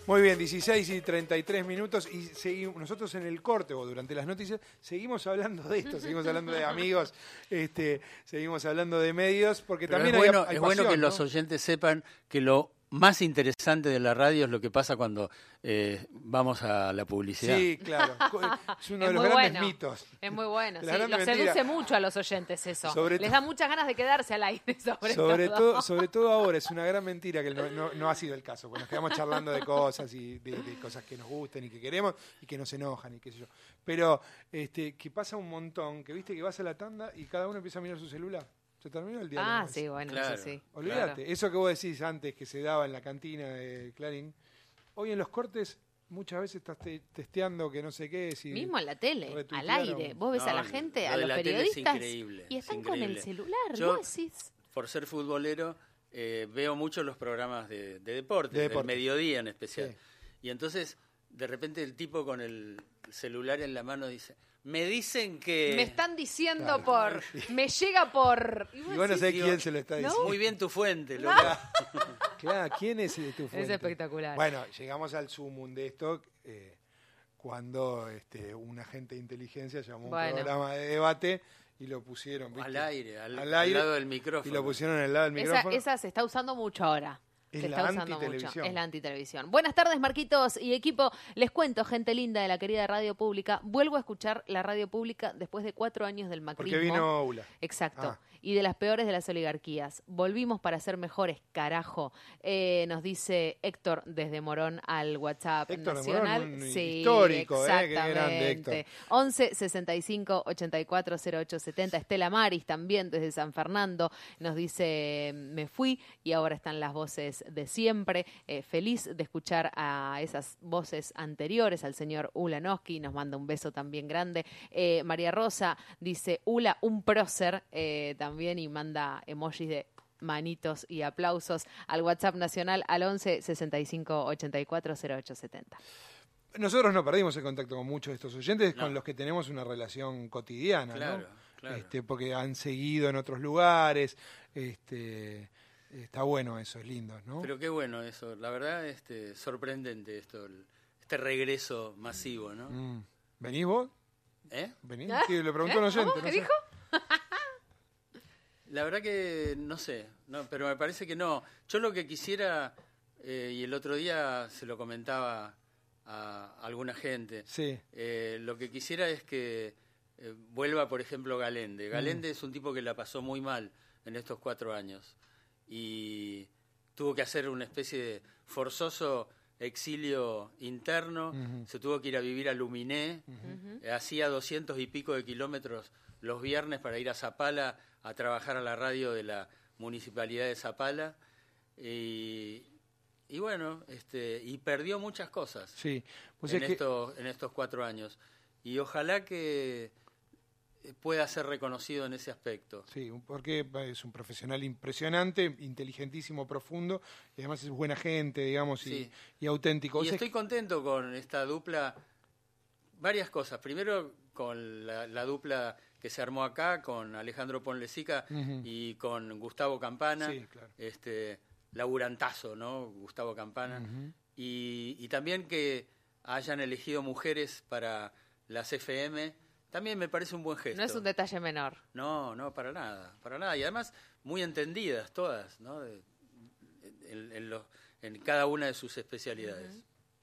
Muy bien, 16:33 y seguimos, nosotros en el corte o durante las noticias seguimos hablando de esto, seguimos hablando de amigos, seguimos hablando de medios, porque pero también es bueno, hay es bueno que pasión, ¿no? los oyentes sepan que lo más interesante de la radio es lo que pasa cuando vamos a la publicidad. Sí, claro. Es uno de los muy grandes bueno. mitos. Es muy bueno, De sí. la gran Los mentira. seduce mucho a los oyentes eso. Les da muchas ganas de quedarse al aire, sobre todo ahora, es una gran mentira que no ha sido el caso, porque nos quedamos charlando de cosas y de cosas que nos gusten y que queremos y que nos enojan y qué sé yo. Pero que pasa un montón, que viste que vas a la tanda y cada uno empieza a mirar su celular. Se terminó el diálogo. Ah, sí, bueno, claro, eso sí. Olvídate, Claro. eso que vos decís antes que se daba en la cantina de Clarín, hoy en los cortes muchas veces estás testeando que no sé qué. Si Mismo en la tele, al retuitearon. aire. Vos ves a la gente, lo a de los la tele es periodistas, increíble, y es están con el increíble. celular. Yo, Vos decís... por ser futbolero, veo mucho los programas de deporte, De deporte. del mediodía en especial. Sí. Y entonces, de repente, el tipo con el celular en la mano dice, me dicen que... Me están diciendo Claro. me llega por... Y vos no sabés quién se lo está diciendo. Muy bien tu fuente, loca. Claro, ¿quién es tu fuente? Es espectacular. Bueno, llegamos al sumum de esto cuando un agente de inteligencia llamó a un programa de debate y lo pusieron, ¿viste? Al aire, al aire, lado del micrófono. y lo pusieron al lado del micrófono. Esa se está usando mucho ahora. Es Se la está usando antitelevisión. mucho. Es la antitelevisión. Buenas tardes, Marquitos y equipo. Les cuento, gente linda de la querida radio pública. Vuelvo a escuchar la radio pública después de 4 años del macrismo. Porque vino Ula. Exacto. Ah. Y de las peores de las oligarquías. Volvimos para ser mejores, carajo. Nos dice Héctor desde Morón al WhatsApp Héctor de nacional. Morón, un sí, histórico, exactamente. qué grande, Héctor. 11 65 84 08 70. Estela Maris también desde San Fernando nos dice, me fui y ahora están las voces de siempre. Feliz de escuchar a esas voces anteriores, al señor Ulanowski, nos manda un beso también grande. María Rosa dice, Ula, un prócer también, y manda emojis de manitos y aplausos al WhatsApp nacional al 11 65 84 08 70. Nosotros no perdimos el contacto con muchos de estos oyentes con los que tenemos una relación cotidiana, Claro, ¿no? claro. Porque han seguido en otros lugares, está bueno eso, es lindo, ¿no? Pero qué bueno eso, la verdad, sorprendente esto, este regreso masivo, ¿no? ¿Venís vos? ¿Venís? Sí, le preguntó un oyente. ¿Qué no sé. dijo? La verdad que no sé, pero me parece que no. Yo lo que quisiera, y el otro día se lo comentaba a alguna gente, Sí. lo que quisiera es que vuelva, por ejemplo, Galende. Galende es un tipo que la pasó muy mal en estos 4 años y tuvo que hacer una especie de forzoso exilio interno, se tuvo que ir a vivir a Luminé, hacía 200 y pico de kilómetros los viernes para ir a Zapala a trabajar a la radio de la Municipalidad de Zapala y bueno, y perdió muchas cosas Sí. Pues en estos 4 años y ojalá que pueda ser reconocido en ese aspecto. Sí, porque es un profesional impresionante, inteligentísimo, profundo, y además es buena gente, digamos, Sí. y auténtico. Y estoy contento con esta dupla, varias cosas. Primero, con la dupla que se armó acá, con Alejandro Ponlecica y con Gustavo Campana. Sí, claro. Laburantazo, ¿no? Gustavo Campana. Y también que hayan elegido mujeres para las FM, también me parece un buen gesto. No es un detalle menor. No, para nada, para nada. Y además muy entendidas todas, ¿no? En cada una de sus especialidades.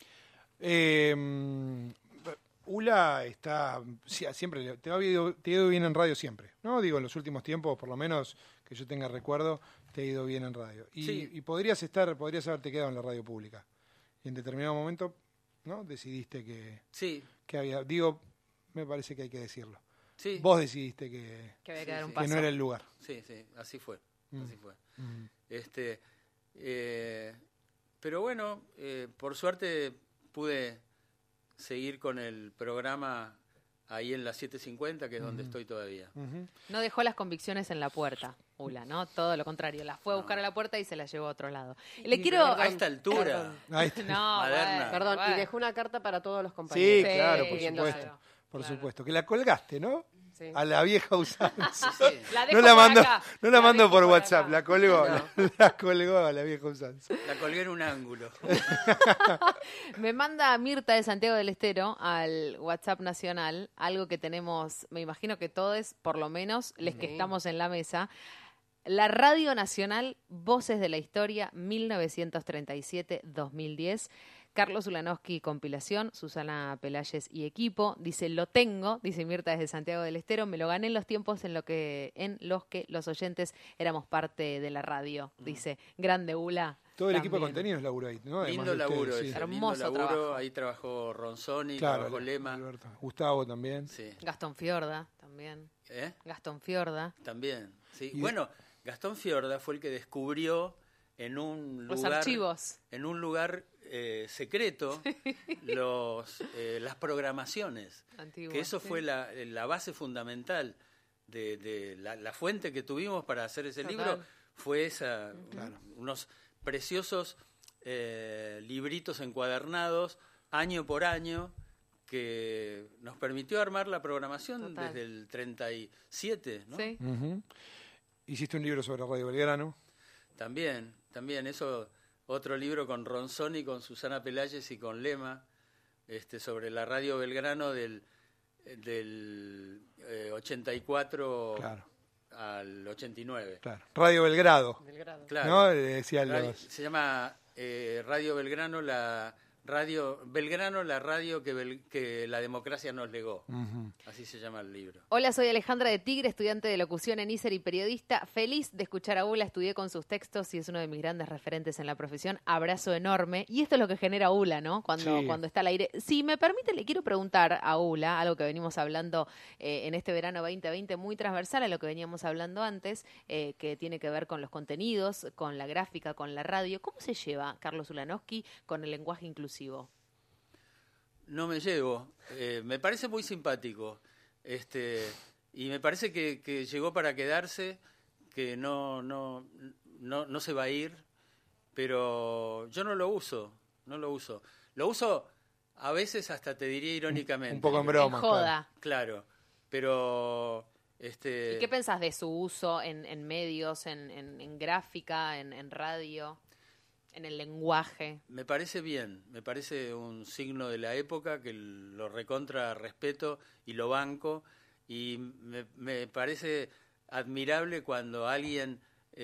Ula está siempre, te ha ido bien en radio siempre, ¿no? Digo, en los últimos tiempos, por lo menos que yo tenga recuerdo, te ha ido bien en radio. Y podrías haberte quedado en la radio pública. Y en determinado momento, ¿no? Decidiste que había, me parece que hay que decirlo. Sí. Vos decidiste que había que dar un que paso. no era el lugar. Sí, así fue. Así fue. Pero bueno, por suerte pude seguir con el programa ahí en la 750, que es donde estoy todavía. No dejó las convicciones en la puerta, Ula, ¿no? Todo lo contrario, las fue a buscar a la puerta y se las llevó a otro lado. Le quiero... A esta altura. Ahí está. No, Moderna. bueno, Perdón, bueno. y dejó una carta para todos los Sí, compañeros. claro, por pidiendo supuesto. algo. Por supuesto. Que la colgaste, ¿no? Sí. A la vieja usanza. Sí. La dejo No la por mando, acá. no la mando dejo por por WhatsApp, acá. la colgó, No. la colgó a la vieja usanza. La colgué en un ángulo. Me manda Mirta de Santiago del Estero al WhatsApp nacional, algo que tenemos, me imagino que todos, por lo menos, les que estamos en la mesa. La Radio Nacional, Voces de la Historia, 1937-2010. Carlos Ulanowski, compilación, Susana Pelayes y equipo. Dice, lo tengo, dice Mirta desde Santiago del Estero, me lo gané en los tiempos en los que los oyentes éramos parte de la radio. Dice, grande Ula. Todo el también. equipo de contenidos laburó ahí, ¿no? Además Lindo de ustedes, laburo sí. ese, Hermoso lindo laburo. trabajo. Ahí trabajó Ronzoni, Claro, trabajó Lema. Alberto. Gustavo también. Sí. Gastón Fiorda también. ¿Eh? Gastón Fiorda. También. Sí. Y- Bueno, Gastón Fiorda fue el que descubrió en un Los lugar, archivos. en un lugar secreto las programaciones. Antiguos, Que eso sí. fue la base fundamental de la fuente que tuvimos para hacer ese Total. libro. Fue esa, unos preciosos libritos encuadernados año por año que nos permitió armar la programación Total. desde el 37, ¿no? Sí. Ujú. Hiciste un libro sobre Radio Belgrano. También, eso, otro libro con Ronzoni, con Susana Pelayes y con Lema, sobre la Radio Belgrano del 84 Claro, al 89. claro. Radio Belgrado, Belgrado. Claro. ¿no? Decían Radio- los... se llama Radio Belgrano, la radio que la democracia nos legó. Ujú. Así se llama el libro. Hola, soy Alejandra de Tigre, estudiante de locución en ISER y periodista. Feliz de escuchar a Ula, estudié con sus textos y es uno de mis grandes referentes en la profesión. Abrazo enorme. Y esto es lo que genera Ula, ¿no? Cuando está al aire. Si me permite, le quiero preguntar a Ula, algo que venimos hablando en este verano 2020, muy transversal a lo que veníamos hablando antes, que tiene que ver con los contenidos, con la gráfica, con la radio. ¿Cómo se lleva Carlos Ulanowski con el lenguaje inclusivo? No me llevo. Me parece muy simpático. Y me parece que llegó para quedarse, que no se va a ir, pero yo no lo uso. Lo uso a veces hasta te diría irónicamente. Un poco en broma. En joda. Claro, pero ¿Y qué pensás de su uso en medios, en gráfica, en radio, en el lenguaje? me parece bien, me parece un signo de la época que lo recontra respeto y lo banco, y me parece admirable cuando alguien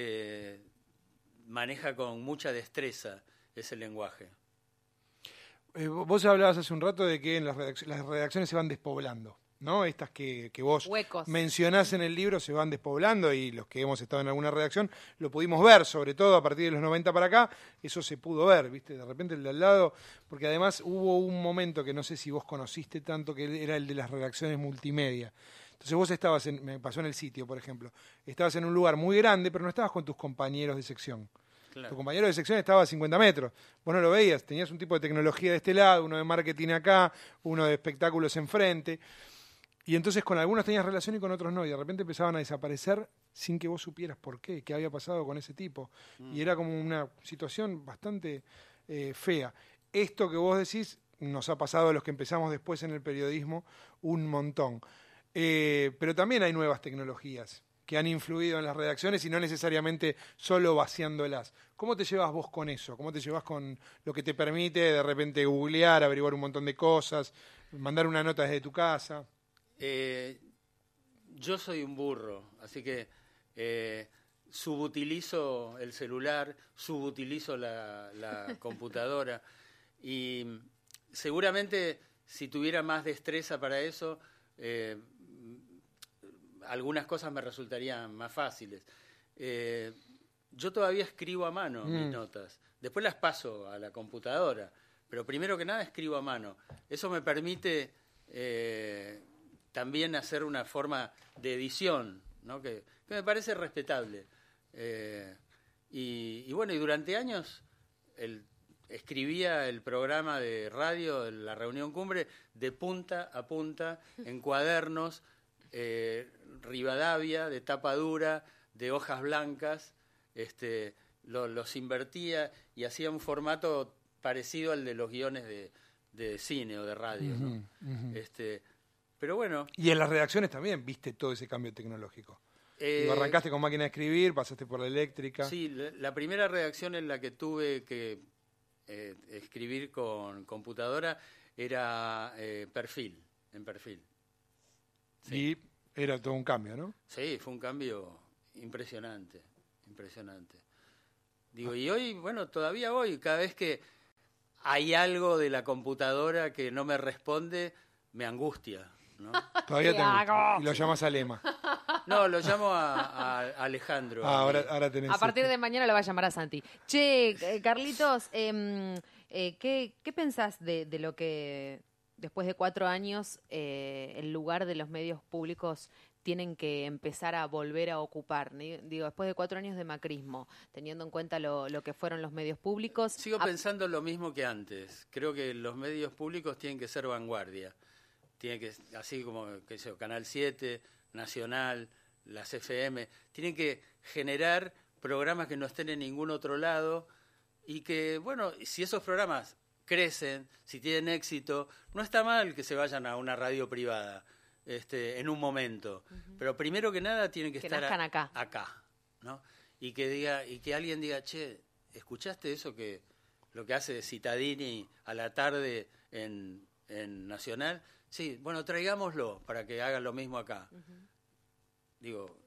maneja con mucha destreza ese lenguaje. Vos hablabas hace un rato de que en las redacciones se van despoblando, ¿no? Estas que vos Huecos. mencionás en el libro se van despoblando, y los que hemos estado en alguna redacción lo pudimos ver, sobre todo a partir de los 90 para acá, eso se pudo ver, ¿viste? De repente el de al lado, porque además hubo un momento que no sé si vos conociste tanto, que era el de las redacciones multimedia. Entonces vos estabas, me pasó en el sitio, por ejemplo, estabas en un lugar muy grande, pero no estabas con tus compañeros de sección. Claro. Tu compañero de sección estaba a 50 metros. Vos no lo veías, tenías un tipo de tecnología de este lado, uno de marketing acá, uno de espectáculos enfrente. Y entonces con algunos tenías relación y con otros no. Y de repente empezaban a desaparecer sin que vos supieras por qué había pasado con ese tipo. Y era como una situación bastante fea. Esto que vos decís nos ha pasado a los que empezamos después en el periodismo un montón. Pero también hay nuevas tecnologías que han influido en las redacciones y no necesariamente solo vaciándolas. ¿Cómo te llevas vos con eso? ¿Cómo te llevas con lo que te permite de repente googlear, averiguar un montón de cosas, mandar una nota desde tu casa? Yo soy un burro, así que subutilizo el celular, subutilizo la computadora, y seguramente si tuviera más destreza para eso, algunas cosas me resultarían más fáciles. Yo todavía escribo a mano mis notas, después las paso a la computadora, pero primero que nada escribo a mano. Eso me permite también hacer una forma de edición, ¿no? que me parece respetable. Y bueno, y durante años escribía el programa de radio, la Reunión Cumbre, de punta a punta, en cuadernos, Rivadavia, de tapa dura, de hojas blancas, los invertía y hacía un formato parecido al de los guiones de cine o de radio, ¿no? Pero bueno. Y en las redacciones también viste todo ese cambio tecnológico. Arrancaste con máquina de escribir, pasaste por la eléctrica. Sí, la primera redacción en la que tuve que escribir con computadora era en perfil. Sí. Y era todo un cambio, ¿no? Sí, fue un cambio impresionante. Digo, y hoy, bueno, todavía hoy, cada vez que hay algo de la computadora que no me responde, me angustia, ¿no? Todavía te angustia. Y lo llamas a Lema. No, lo llamo a Alejandro. Ahora tenés. A partir de mañana lo va a llamar a Santi. Che, Carlitos, ¿qué pensás de lo que después de 4 años el lugar de los medios públicos tienen que empezar a volver a ocupar? Digo, después de 4 años de macrismo, teniendo en cuenta lo que fueron los medios públicos. Sigo pensando lo mismo que antes. Creo que los medios públicos tienen que ser vanguardia. Tiene que, así como Canal 7, Nacional, las FM, tienen que generar programas que no estén en ningún otro lado y que, bueno, si esos programas crecen, si tienen éxito, no está mal que se vayan a una radio privada en un momento, pero primero que nada tienen que estar acá, ¿no? Y que alguien diga, che, ¿escuchaste eso lo que hace Cittadini a la tarde en Nacional? Sí, bueno, traigámoslo para que haga lo mismo acá. Digo,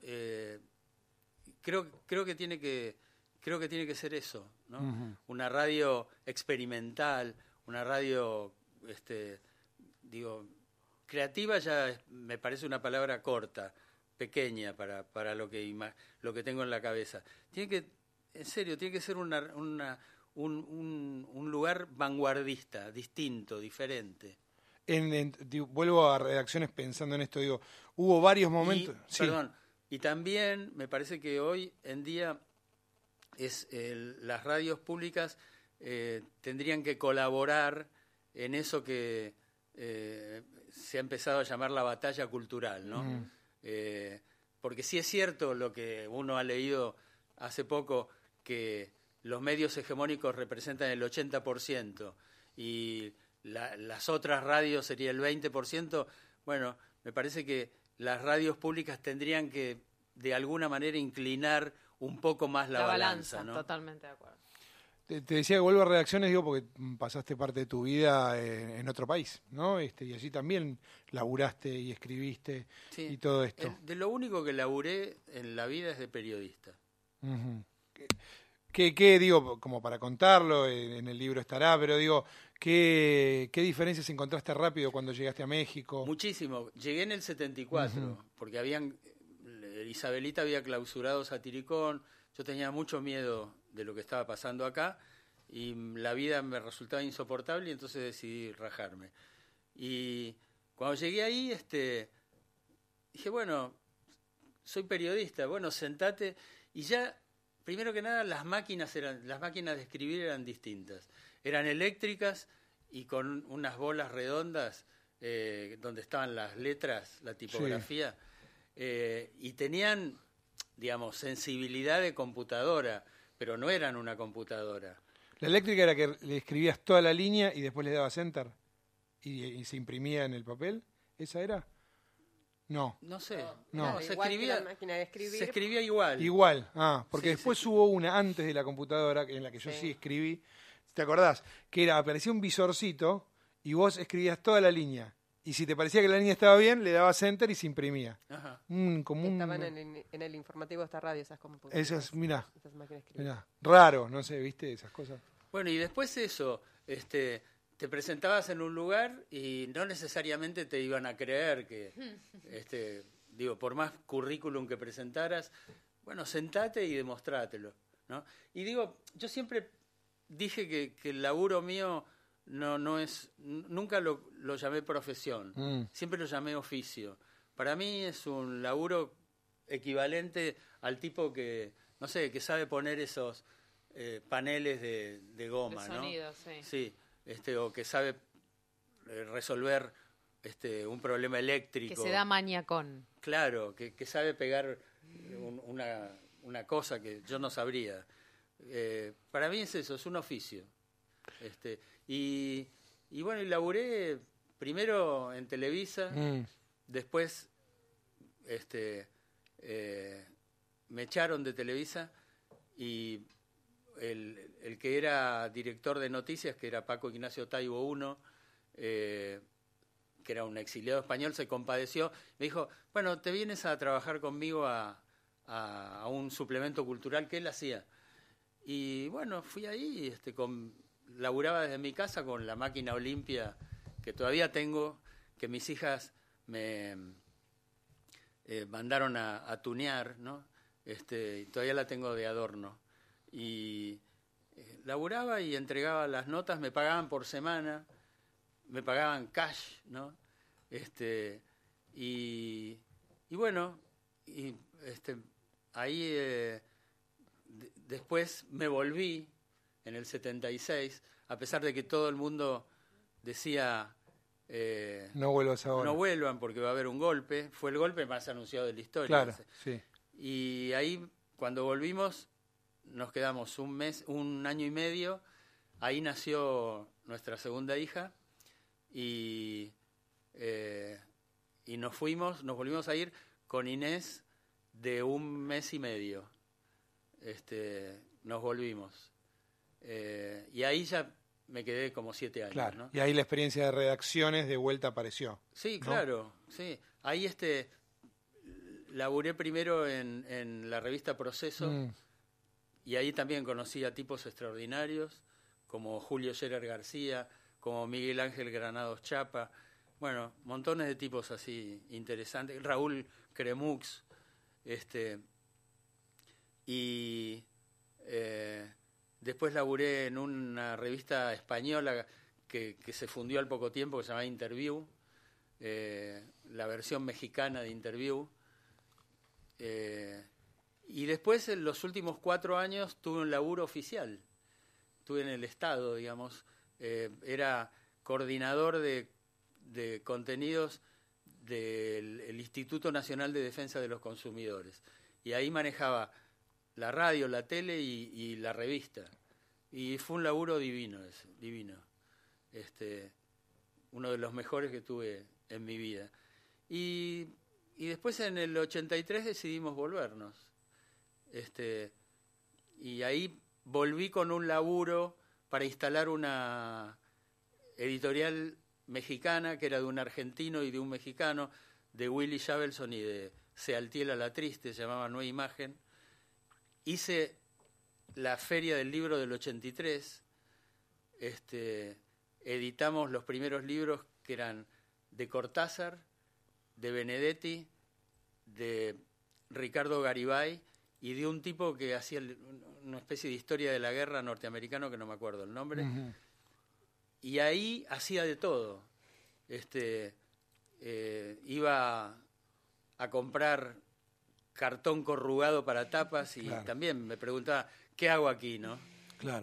creo que tiene que ser eso, ¿no? Una radio experimental, una radio, creativa ya me parece una palabra corta, pequeña para lo que tengo en la cabeza. En serio, tiene que ser un lugar vanguardista, distinto, diferente. Vuelvo a redacciones pensando en esto, digo, hubo varios momentos. Perdón, y también me parece que hoy en día las radios públicas tendrían que colaborar en eso que se ha empezado a llamar la batalla cultural, ¿no? Porque sí es cierto lo que uno ha leído hace poco, que los medios hegemónicos representan el 80% y las otras radios sería el 20%. Bueno, me parece que las radios públicas tendrían que de alguna manera inclinar un poco más la balanza, ¿no? Totalmente de acuerdo. Te decía que vuelvo a redacciones, digo, porque pasaste parte de tu vida en otro país, ¿no? Y allí también laburaste y escribiste, sí, y todo esto. De lo único que laburé en la vida es de periodista. ¿Qué digo, como para contarlo, en el libro estará, pero digo, ¿qué diferencias encontraste rápido cuando llegaste a México? Muchísimo. Llegué en el 74, porque Isabelita había clausurado Satiricón, yo tenía mucho miedo de lo que estaba pasando acá y la vida me resultaba insoportable y entonces decidí rajarme. Y cuando llegué ahí, dije, bueno, soy periodista, bueno, sentate y ya. Primero que nada, las máquinas de escribir eran distintas. Eran eléctricas y con unas bolas redondas donde estaban las letras, la tipografía, y tenían, digamos, sensibilidad de computadora, pero no eran una computadora. ¿La eléctrica era que le escribías toda la línea y después le dabas enter y se imprimía en el papel? ¿Esa era? No. No sé. No, se escribía igual. Igual, porque después hubo una antes de la computadora en la que yo sí escribí. ¿Te acordás? Que aparecía un visorcito y vos escribías toda la línea. Y si te parecía que la línea estaba bien, le dabas enter y se imprimía. Ajá. Estaban en el informativo de esta radio esas computadoras. Esas, mirá, raro, no sé, ¿viste? Esas cosas. Bueno, y después eso, te presentabas en un lugar y no necesariamente te iban a creer que, por más currículum que presentaras, bueno, sentate y demostrátelo, ¿no? Y yo siempre dije que el laburo mío no es, nunca lo llamé profesión, siempre lo llamé oficio. Para mí es un laburo equivalente al tipo que, no sé, que sabe poner esos paneles de goma, de sonido, ¿no? Sí. O que sabe resolver un problema eléctrico. Que se da maña con. Claro, que sabe pegar una cosa que yo no sabría. Para mí es eso, es un oficio. Y bueno, y laburé primero en Televisa, después me echaron de Televisa y el que era director de noticias, que era Paco Ignacio Taibo I, que era un exiliado español, se compadeció, me dijo, bueno, te vienes a trabajar conmigo a un suplemento cultural que él hacía. Y bueno, fui ahí, laburaba desde mi casa con la máquina Olimpia, que todavía tengo, que mis hijas me mandaron a tunear, ¿no? Todavía la tengo de adorno. Y laburaba y entregaba las notas, me pagaban por semana, me pagaban cash, ¿no? Y bueno, ahí después me volví en el 76, a pesar de que todo el mundo decía no vuelvas ahora. No vuelvan porque va a haber un golpe. Fue el golpe más anunciado de la historia. Claro, sí. Y ahí, cuando volvimos, nos quedamos un año y medio. Ahí nació nuestra segunda hija y nos volvimos a ir con Inés de un mes y medio. Nos volvimos. Y ahí ya me quedé como 7 años. Claro. ¿no? Y ahí la experiencia de redacciones de vuelta apareció. Sí, ¿no? claro. Sí. Ahí laburé primero en la revista Proceso y ahí también conocí a tipos extraordinarios como Julio Scherer García, como Miguel Ángel Granados Chapa, bueno, montones de tipos así interesantes, Raúl Cremux, y después laburé en una revista española que se fundió al poco tiempo, que se llamaba Interview, la versión mexicana de Interview. Y después, en los últimos 4 años, tuve un laburo oficial. Estuve en el Estado, digamos. Era coordinador de contenidos del Instituto Nacional de Defensa de los Consumidores. Y ahí manejaba la radio, la tele y la revista. Y fue un laburo divino ese, divino. Uno de los mejores que tuve en mi vida. Y después en el 83 decidimos volvernos. Y ahí volví con un laburo para instalar una editorial mexicana que era de un argentino y de un mexicano, de Willy Shavelson y de Sealtiel a la Triste, se llamaba Nueva Imagen. Hice la Feria del Libro del 83, editamos los primeros libros que eran de Cortázar, de Benedetti, de Ricardo Garibay y de un tipo que hacía una especie de historia de la guerra norteamericano que no me acuerdo el nombre. Uh-huh. Y ahí hacía de todo. Iba a comprar cartón corrugado para tapas y claro. También me preguntaba, ¿qué hago aquí, no? Claro.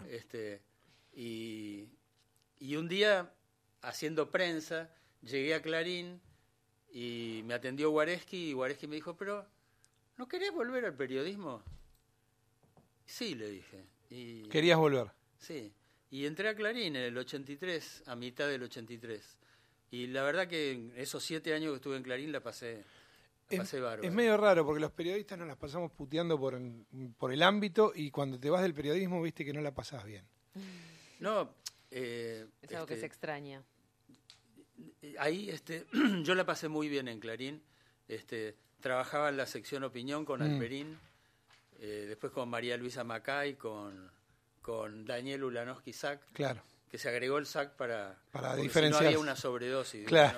Y un día, haciendo prensa, llegué a Clarín y me atendió Guareschi y Guareschi me dijo, pero ¿no querés volver al periodismo? Sí, le dije. ¿Querías volver? Sí. Y entré a Clarín en el 83, a mitad del 83. Y la verdad que esos 7 años que estuve en Clarín la pasé bárbaro. Es medio raro porque los periodistas nos las pasamos puteando por el ámbito y cuando te vas del periodismo viste que no la pasás bien. No. Es algo que se extraña. Ahí yo la pasé muy bien en Clarín. Trabajaba en la sección Opinión con Alperín, después con María Luisa Macay, con Daniel Ulanowski-Sack, claro. Que se agregó el SAC para diferenciar. Si no había una sobredosis. Claro.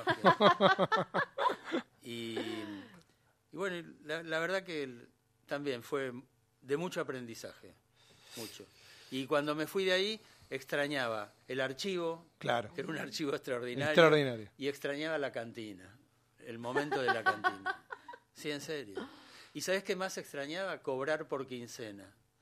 Y bueno, la verdad que también fue de mucho aprendizaje, mucho. Y cuando me fui de ahí, extrañaba el archivo, claro. Que era un archivo extraordinario. Y extrañaba la cantina, el momento de la cantina. Sí, en serio. ¿Y sabés qué más extrañaba? Cobrar por quincena.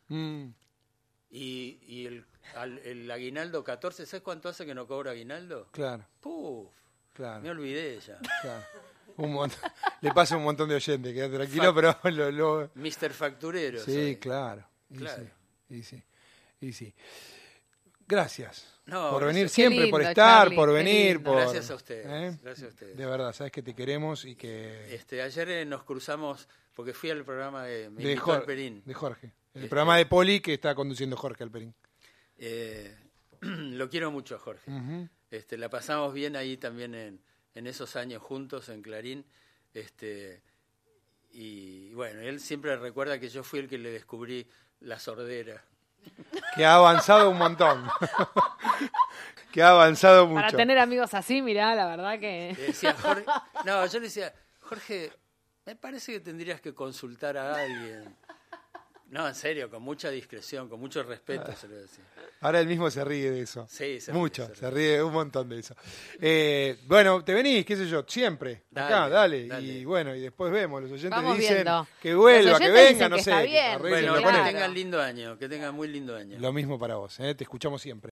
Y el aguinaldo 14, ¿sabes cuánto hace que no cobro aguinaldo? Claro. ¡Puf! Claro. Me olvidé ya. Claro. Le pasa un montón de oyentes, quédate tranquilo, pero Mr. Facturero. Sí, soy. Claro. Claro. Y sí. Gracias. No, por venir gracias. siempre, Qué por lindo, estar, Charlie, por qué venir. lindo. Por, Gracias a ustedes. Gracias a ustedes. De verdad, sabes que te queremos y que... Ayer nos cruzamos, porque fui al programa me de, invitó Alperín. de Jorge. El programa de Poli que está conduciendo Jorge Alperín. Lo quiero mucho a Jorge. Uh-huh. La pasamos bien ahí también en esos años juntos en Clarín. Y bueno, él siempre recuerda que yo fui el que le descubrí la sordera. Que ha avanzado un montón. Que ha avanzado mucho. Para tener amigos así, mirá, la verdad que... Le decía, Jorge, no, yo le decía, Jorge, me parece que tendrías que consultar a alguien. No, en serio, con mucha discreción, con mucho respeto se lo decía. Ahora él mismo se ríe de eso. Sí, mucho, se ríe un montón de eso. Bueno, te venís, qué sé yo, siempre. Acá, dale. Y bueno, y después vemos, los oyentes Vamos dicen viendo. que vuelva, Los que oyentes venga, dicen no que sé. está bien. Bueno, con que él. tengan lindo año, que tengan muy lindo año. Lo mismo para vos, te escuchamos siempre.